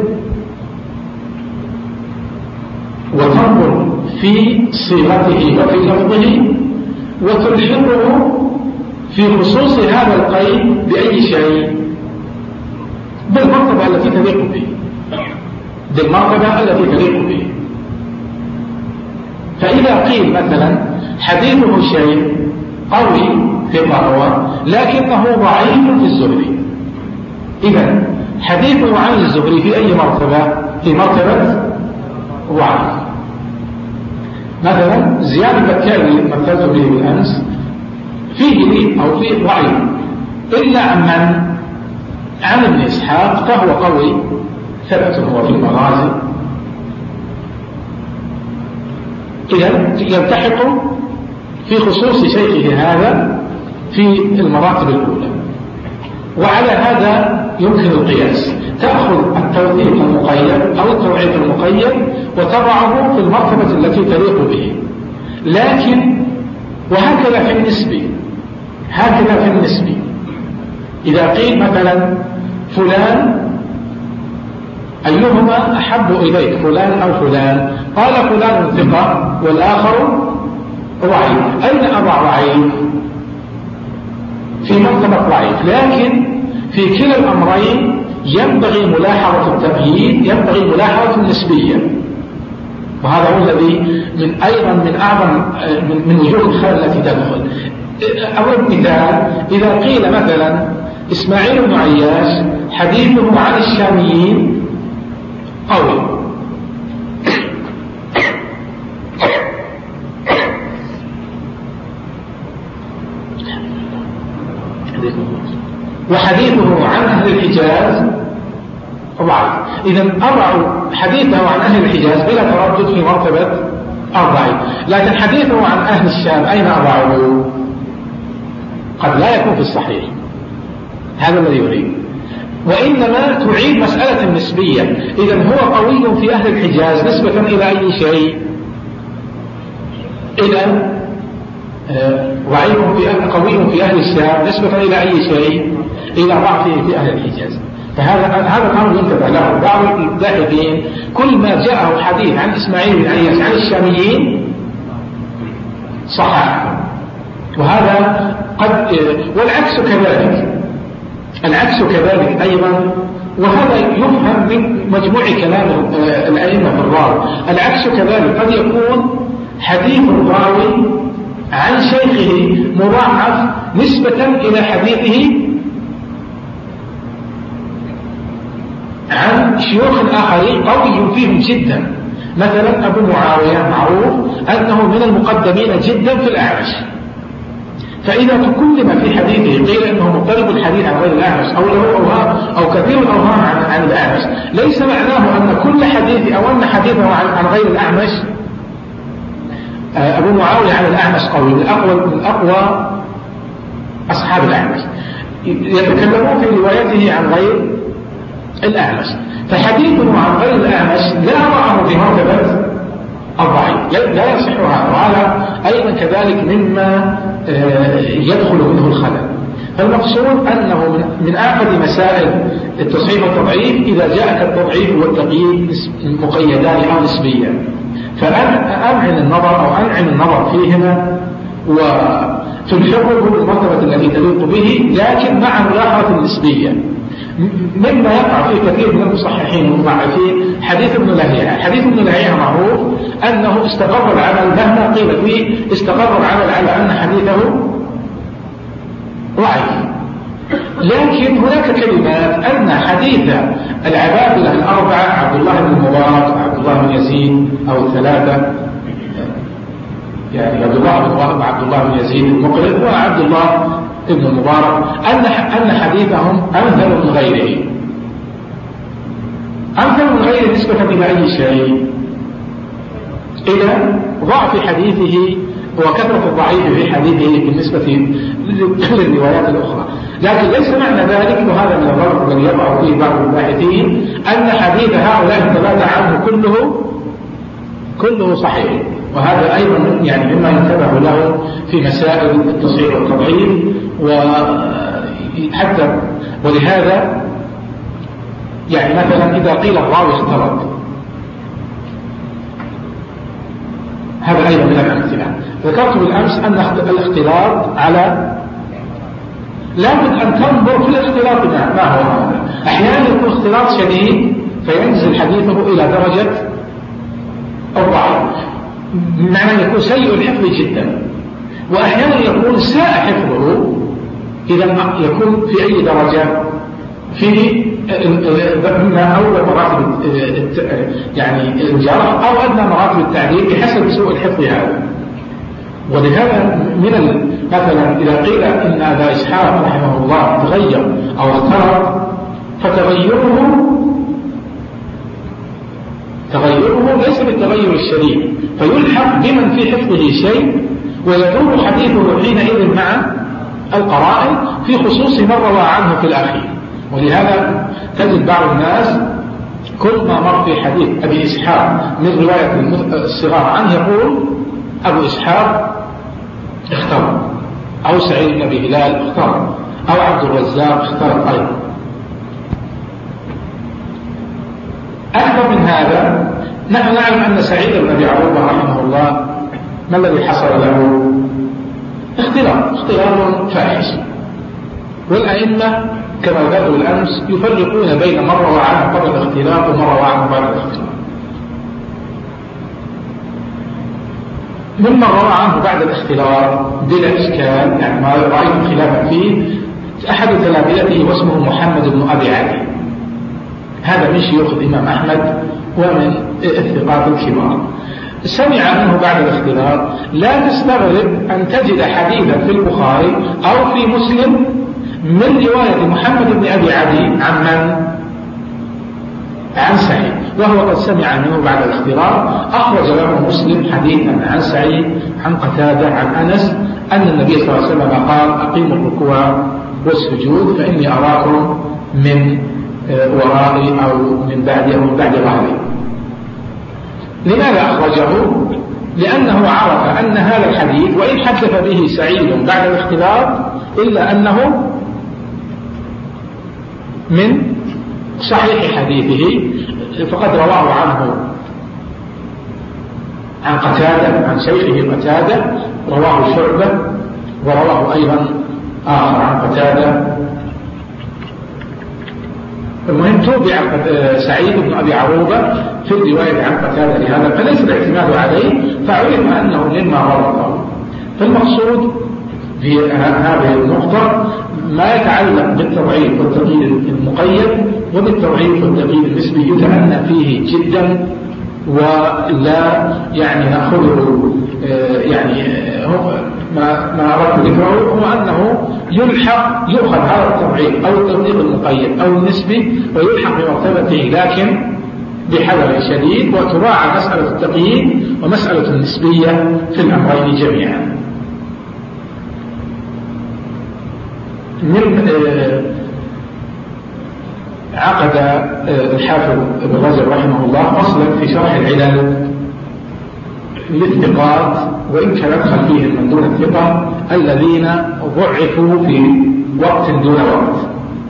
وتنظر في صيغته وفي لفظه، وتلحقه في خصوص هذا القيد بأي شيء؟ بالمرتبة التي تليق به، بالمرتبة التي تليق به. فإذا قيل مثلا حديثه شيء قوي في القهوة لكنه ضعيف في الزهري، إذا حديثه عن الزهري في أي مرتبة؟ في مرتبة ضعيف. مثلا زياد البكائي مثلت به بالأمس فيه لين أو فيه ضعيف، إلا عن ابن إسحاق فهو قوي ثبت هو في المغازي. إذا يلتحق في خصوص شيخه هذا في المراتب الأولى. وعلى هذا يمكن القياس، تأخذ التوثيق المقيد أو التوعية المقيد وتضعه في المرتبة التي تليق به. لكن وهكذا في النسبي، هكذا في النسبي إذا قيل مثلا فلان أيهما أحب إليك، فلان أو فلان؟ قال فلان ثقة والآخر ضعيف. أين أضع ضعيف؟ في مرتبة ضعيف. لكن في كلا الأمرين ينبغي ملاحظة التمييز، ينبغي ملاحظة النسبية، وهذا هو الذي أيضا من أعظم من وجوه الخير التي تدخل. أول مثال، إذا قيل مثلا إسماعيل بن عياش حديثه عن الشاميين قوي، وحديثه عن أهل الحجاز ضعيف، إذا أضع حديثه عن أهل الحجاز بلا تردد في مرتبة الضعيف. لكن حديثه عن أهل الشام أين أضعه؟ قد لا يكون في الصحيح، هذا الذي يريد. وإنما تعيد مسألة النسبية. إذا هو قوي في أهل الحجاز نسبة إلى أي شيء؟ إذا ضعيف قوي في أهل الشام نسبة إلى أي شيء؟ إلى ضعفه في أهل الحجاز. فهذا الأمر ينتبه له. بعض الباحثين كل ما جاءه حديث عن إسماعيل بن عياش عن الشاميين صححه، وهذا والعكس كذلك، العكس كذلك أيضا، وهذا يفهم من مجموع كلام الأئمة في الراوي. العكس كذلك، قد يكون حديث الراوي عن شيخه مضاعف نسبة إلى حديثه عن شيوخ آخرين قوي فيهم جدا. مثلا أبو معاوية معروف أنه من المقدمين جدا في الأعمش، فإذا تكلم في حديثه قيل أنه مضطرب الحديث عن غير الأعمش أو له أوهام أو كثير الأوهام عن الأعمش، ليس معناه أن كل حديث أو أن حديثه عن غير الأعمش. أبو معاوية عن الأعمش قوي، من أقوى أصحاب الأعمش، يتكلمون في روايته عن غير الأعمش، فحديثه عن غير الأعمش لا يضعه في مرتبة الضعيف، لا يصح هذا. وهذا أيضا كذلك مما يدخل منه الخلل. فالمقصود أنه من أعقد مسائل التصحيح والتضعيف إذا جاءك التضعيف والتقييد مقيدان أو نسبيا، فأمعن النظر أو أنعم النظر فيهما وتلحقه بالمرتبة التي تليق به، لكن مع ملاحظة النسبية. مما يقع في كثير من المصححين والمضاعفين حديث ابن لهيعة. حديث ابن لهيعة معروف أنه استقر العمل مهما قيل فيه، استقر العمل على أن حديثه ضعيف. لكن هناك كلمات أن حديث العبادلة الأربعة عبد الله بن المبارك وعبد الله بن يزيد أو الثلاثة، يعني عبد الله بن المبارك وعبد الله بن يزيد المقرض وعبد الله ابن المبارك، أن حديثهم أمثل من غيره. أمثل من غيره نسبة إلى أي شيء؟ إلى ضعف حديثه وكثرة الضعيف في حديثه بالنسبة للروايات الأخرى. لكن ليس معنى ذلك، وهذا من الغلط الذي يقع فيه بعض الباحثين، أن حديث هؤلاء الثلاثة عنه كله صحيح. وهذا أيضا يعني مما ينتبه له في مسائل التصحيح والتضعيف. وحتى ولهذا يعني مثلا إذا قيل الراوي اختلط، هذا أيضا من الأمثلة. ذكرت بالأمس أن الاختلاط على لابد أن تنظر في الاختلاط ما هو هذا. أحيانا يكون اختلاط شديد فينزل حديثه إلى درجة الضعف، بمعنى يكون سيء الحفظ جدا، وأحيانا يكون ساء حفظه، إذا يكون في أي درجة؟ في إما أول مراتب يعني الجرح أو أدنى مراتب التعديل بحسب سوء الحفظ هذا. ولهذا مثلا إذا قيل إن أبا إسحاق رحمه الله تغير أو اختلط، فتغيره ليس بالتغير الشديد، فيلحق بمن في حفظه شيء ويدور حديثه حينئذ مع القرائن في خصوص من روى عنه في الأخير. ولهذا تجد بعض الناس كل ما مر في حديث أبي إسحاق من رواية الصغار عنه يقول أبو إسحاق اختلط، أو سعيد بن أبي هلال اختلط، أو عبد الرزاق اختلط أيضا. أكثر من هذا، نحن نعلم أن سعيد بن أبي عروبة رحمه الله ما الذي حصل له؟ اختلاط فاحش. والأئمة كما ذكروا بالأمس يفرقون بين من روى عنه قبل الاختلاط ومن روى عنه بعد الاختلاط. ممن روى عنه بعد الاختلاط بلا إشكال، يعني ما رأيت خلافا فيه، أحد تلامذته واسمه محمد بن أبي علي، هذا من شيوخ الإمام أحمد ومن الثقات الكبار، سمع منه بعد الاختلاط. لا تستغرب أن تجد حديثا في البخاري أو في مسلم من رواية محمد بن أبي علي عن من؟ عن سعيد، وهو قد سمع منه بعد الاختلاط. أخرج له مسلم حديثا عن سعيد عن قتادة عن أنس أن النبي صلى الله عليه وسلم قال: أقيموا الركوع والسجود فإني أراكم من ورائي أو من بعدي أو من بعد ظهري. لماذا أخرجه؟ لأنه عرف أن هذا الحديث وإن حدث به سعيد بعد الاختلاط إلا أنه من صحيح حديثه، فقد رواه عنه عن قتادة عن شيخه قتادة، رواه شعبة، ورواه أيضا آخر عن قتادة. المهم توبع سعيد بن أبي عروبة في الرواية عن قتادة لهذا، فليس الاعتماد عليه، فعلم أنه مما ربطه. فالمقصود في هذه النقطة ما يتعلق بالتضعيف والتقييد المقيد وبالتضعيف والتقييد النسبي يتأنى فيه جدا، ولا يعني نأخذه يعني ما أردت ذكره هو أنه يؤخذ هذا التضعيف أو التضعيف المقيد أو النسبي ويلحق بمرتبته، لكن بحذر شديد، وتراعى مسألة التقييد ومسألة النسبية في الأمرين جميعا. من عقد الحافظ ابن رجب رحمه الله فصلا في شرح العلل للثقات، وإن كان يدخل فيهم من دون الثقة الذين ضعفوا في وقت دون وقت،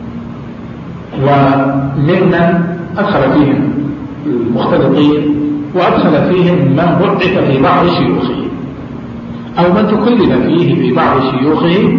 وممن أدخل فيهم المختلطين وأدخل فيهم من ضعف في بعض شيوخه أو من تكلم فيه في بعض شيوخه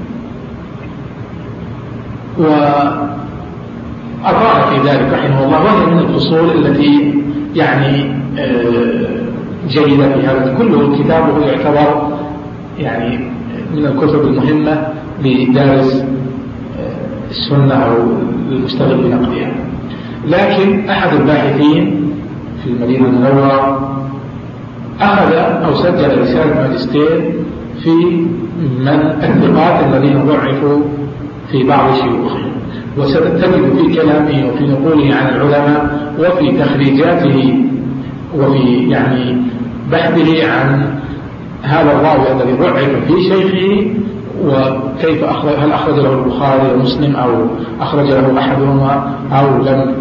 وأطاع في ذلك رحمه الله، وهي من الفصول التي يعني جيدة في هذا كله. كتابه يعتبر يعني من الكتب المهمة لدارس السنة أو المشتغل بنقدها. لكن أحد الباحثين في المدينة المنورة أخذ أو سجل رسالة ماجستير في من الثقات الذين ضعفوا في بعض شيوخهم، وستجد في كلامه وفي نقوله عن العلماء وفي تخريجاته وفي يعني بحثه عن هذا الراوي الذي ضعف في شيخه وكيف هل أخرج له البخاري ومسلم أو أخرج له أحدهما أو لم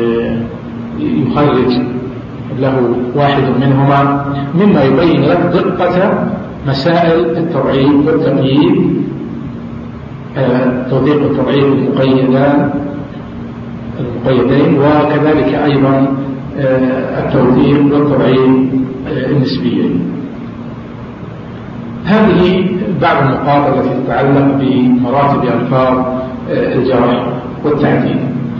يخرج له واحد منهما، مما يبين لك دقة مسائل التضعيف والتقييد، توثيق التضعيف المقيدين، وكذلك أيضا التوثيق والتضعيف النسبيين. هذه بعض النقاط التي تتعلق بمراتب ألفاظ الجرح والتعديل.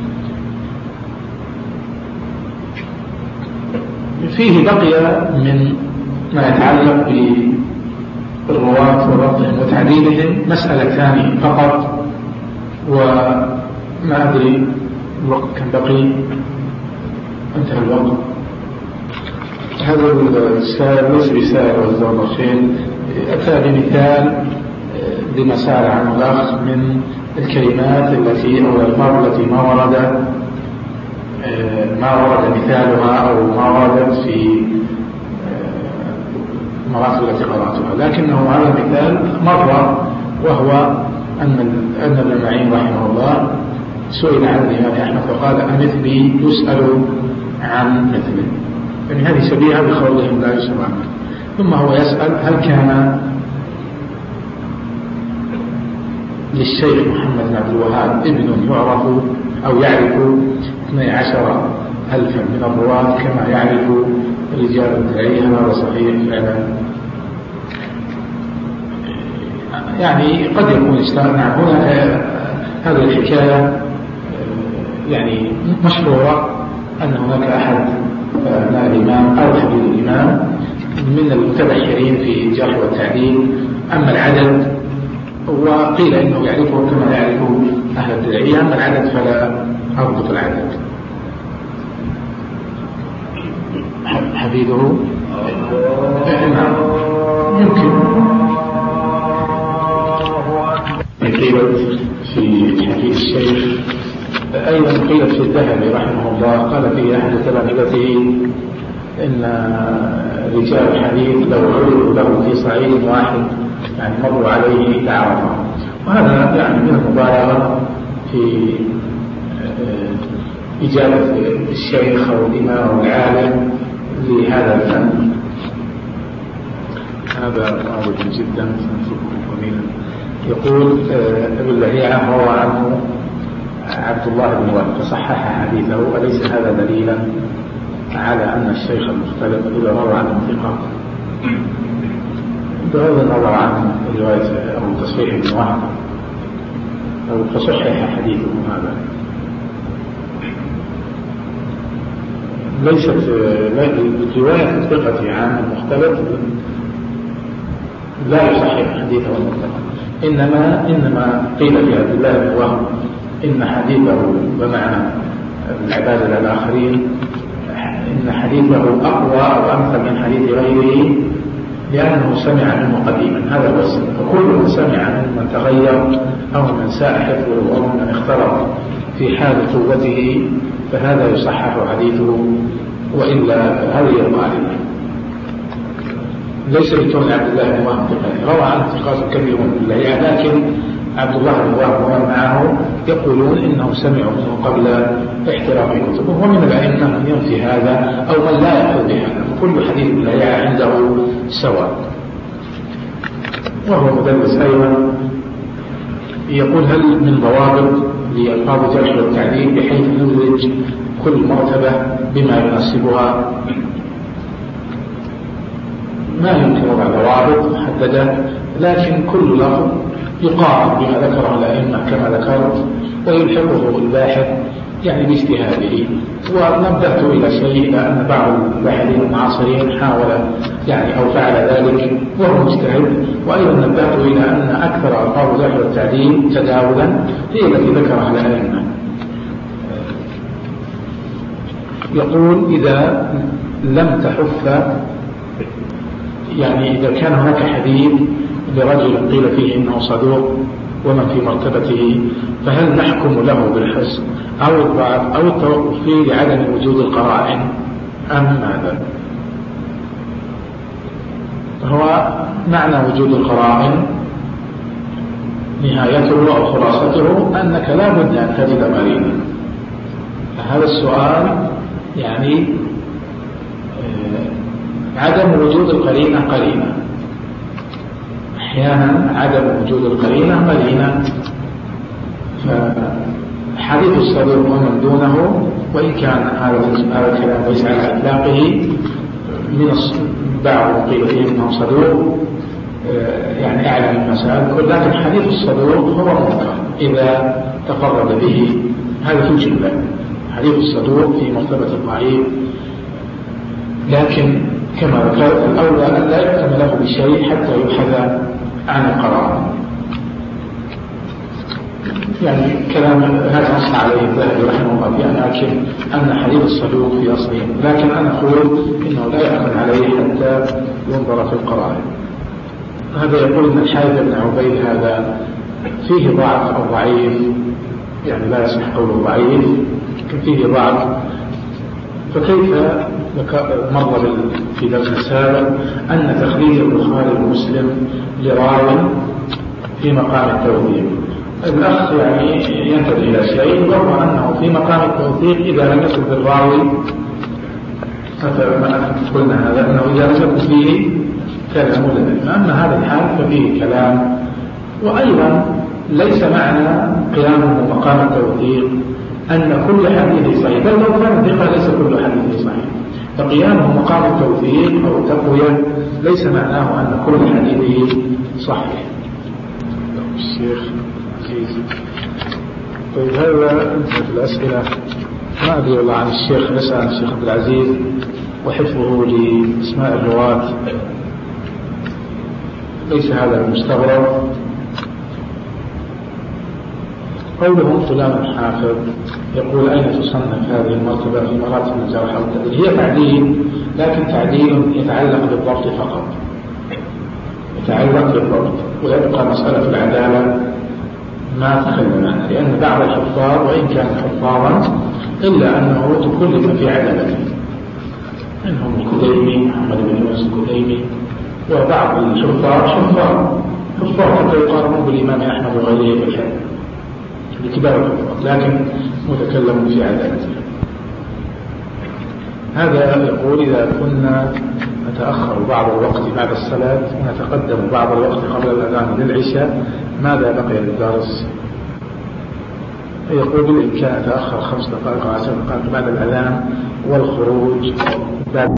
فيه بقي من ما يتعلق بالرواة وربطهم وتعديلهم مسألتان فقط، وما أدري الوقت كم بقي، انتهى الوقت. هذا السائل ليس بسائل وزير الله خير، أتى بمثال لما سأل عنه الأخ من الكلمات التي أو الألفاظ التي ما ورد مثالها أو ما وردت في المراتب التي قرأتها، لكنه هذا المثال مرة، وهو أن ابن معين رحمه الله سئل عن الإمام أحمد فقال أمثلي يسأل عن مثله، يعني هذه شبيهة بقولهم لا يسأل عن مثله. ثم هو يسأل هل كان للشيخ محمد بن عبد الوهاب ابن يعرف أو يعرف 12,000 من الرواة كما يعرف رجال التاريخ؟ هذا صحيح فعلا، يعني قد يكون استغنى هنا. هذه الحكاية يعني مشهورة أن هناك أحد الإمام أو حبيب الإمام من المتبحرين في الجرح والتعديل، أما العدد وقيل إنه يعرفه كما يعرفه أهل التدعية، أما العدد فلا أضبط العدد. حفيده يمكن قيلت في حديث الشيخ، أيضا قيلت في الذهبي رحمه الله، قال فيه أحد تلامذته إن رجال الحديث لو عرضوا له في صعيد واحد يعني مروا عليه تعرفه، وهذا يعني من المبالغة في إجابة الشيخ أو الإمام أو العالم لهذا الفن. هذا معروف جدا قليلا. يقول ابن لهيعة روى عنه عبد الله بن وهب فصحح حديثه، وليس هذا دليلا على أن الشيخ المختلف إذا روى عنه ثقة، بغض النظر عن رواية أو تصحيح ابن وهب أو تصحح حديثه. هذا ليست رواية الثقة عن المختلف لا يصحح حديثه المختلف، إنما قيل في عبد الله بن وهب إن حديثه بمعنى العبادة الآخرين إن حديثه أقوى أو أمثل من حديث غيره لأنه سمع منه قديما. هذا هو السبب، فكل من سمع من تغير أو من ساء حفظه أو من اختلط في حال قوته فهذا يصحح حديثه، وإلا هذه الغالبة. ليس بكون عبد الله بن وهب روى عنه ثقات كثيرون بالله، لكن عبد الله بن وهب ومن معه يقولون إنه سمعوا منه قبل احتراق كتبه، ومن الأئمة من ينفي هذا أو من لا يأخذ بهذا، فكل حديث بالله عنده سواء. وهو مدرس أيضا يقول هل من ضوابط لألفاظ الجرح والتعديل بحيث ندرج كل مرتبة بما يناسبها؟ ما يمكن وضع ضوابط محددة، لكن كل لفظ يقارن بما ذكره الأئمة كما ذكرت ويلحقه الباحث يعني باجتهاده. ونبهت إلى شيء لأن بعض الباحثين المعاصرين حاول يعني أو فعل ذلك وهو مجتهد، وأيضا نبهت إلى أن أكثر ألفاظ الجرح والتعديل تداولا هي التي ذكرها الأئمة. يقول إذا لم تحث يعني إذا كان هناك حديث لرجل قيل فيه إنه صدوق ومن في مرتبته، فهل نحكم له بالحسن أو الضعف أو التوقف فيه لعدم وجود القرائن أم ماذا؟ هو معنى وجود القرائن نهايته أو خلاصته أنك لا بد أن تجد قرينا. هذا السؤال يعني عدم وجود القرينة قرينة، أحيانا عدم وجود القرينة قرينة. فحديث الصدوق ومن دونه وإن كان هذا الكلام ليس على إطلاقه، من بعض قيل فيه أنه صدوق يعني أعلم المسائل، لكن حديث الصدوق هو منكر إذا تفرد به. هذا في الجملة حديث الصدوق في مرتبة الضعيف، لكن كما ذكرت الأولى أن لا يحكم له بشيء حتى يبحث عن القرار. يعني كلام هذا نص عليه الذهبي رحمه الله في أماكن أن حديث الصدوق في أصله، لكن أنا أقول إنه لا يحكم عليه حتى ينظر في القرائن. هذا يقول أن الحارث بن عبيد هذا فيه ضعف أو ضعيف، يعني لا يصح قوله ضعيف، لكن فيه ضعف. فكيف مر في درس السابق أن تخريج البخاري ومسلم لراوي في مقام التوثيق؟ الأخ يعني ينتبه إلى شيء، وهو أنه في مقام التوثيق إذا لم يكن بالراوي، قلنا هذا أنه إذا لم يكن فيه كلام لنا، أما هذا الحال ففيه كلام. وأيضا ليس معنى قيامه مقام التوثيق أن كل حديث صحيح، بل لو كان ثقة ليس كل حديث صحيح. فقيامه مقام التوثيق أو التقوية ليس معناه أن كل حديثه صحيح. الشيخ عزيز، طيب هذا انتهت الأسئلة. ما أدري والله عن الشيخ، نسأل عن الشيخ عبد العزيز وحفظه لأسماء الرواة، ليس هذا المستغرب. قولهم فلان حافظ، يقول أين تصنف هذه المرتبة في مراتب الجرح والتعديل؟ هي تعديل، لكن تعديل يتعلق بالضبط فقط، يتعلق بالضبط، ويبقى مسألة العدالة ما تكلم عنها، لأن بعض الحفاظ وإن كان حفاظا إلا أنه تكلم في عدالته، منهم الكديمي محمد بن يونس الكديمي، وبعض الحفاظ حفاظ حتى يقارنون بالإمام أحمد وغيره في الحديث لكبار الحفاظ، لكن متكلم في عدالته. هذا يقول إذا كنا نتأخر بعض الوقت بعد الصلاة ونتقدم بعض الوقت قبل الأذان للعشاء، ماذا بقي للدرس؟ يقول بالإمكان أتأخر 5 دقائق أو 10 دقائق بعد الأذان والخروج بعد